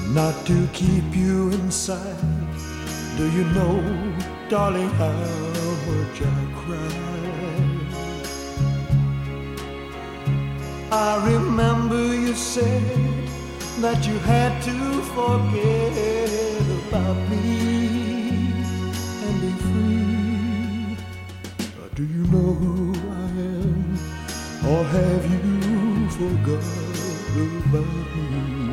not to keep you inside. Do you know, darling, how much I cried? I remember you said that you had to forget about me and be free. Do you know who I am, or have you forgot about me?